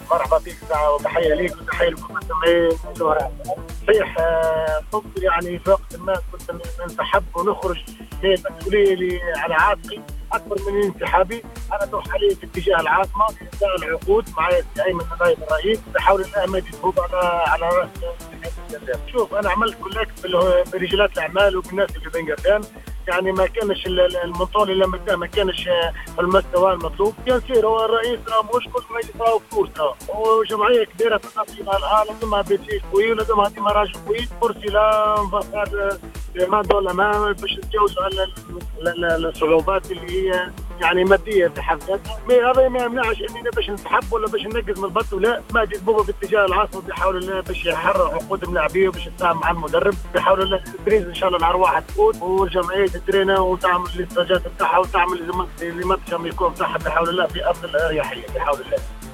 مرحبا بك وتحية ليك وتحية لكم المستمعين الشهراء. صحيح كنت يعني في وقت ما كنت ننسحب ونخرج من المسؤولية اللي على عاتقي أكبر من انسحابي. أنا أروح حاليا في اتجاه العاصمة في العقود معي أيمن نائب الرئيس بحاول أن أمد الهوب على رأس. شوف أنا عملت كولكت برجالات الأعمال وبالناس اللي بين قردان، يعني ما كانش المنطول اللي ما كانش المستوى المطلوب. كان سير هو الرئيس مشكل ما يدفعوا فلوس وجمعيه كبيره في العالم لازمها بيتي قوي ولازمها ديماراج قوي كرسي لا مفاد ما دول ما باش نتجاوزوا على الصعوبات اللي هي يعني ماديه في حد ذاتها. هذا ما يمنعش اننا باش نسحب ولا باش ننقز من البط ولا ماجد بوبا في اتجاه العاصمه بحول الله باش يحرر عقود اللاعبين وباش يتفاهم مع المدرب بحول الله. التدريس ان شاء الله الارواح تفوت والجمعيه تترينا وتعمل الاستراتيجيات بتاعها وتعمل اللي ما يكون بتاعها بحول الله في افضل اريحيه بحول الله.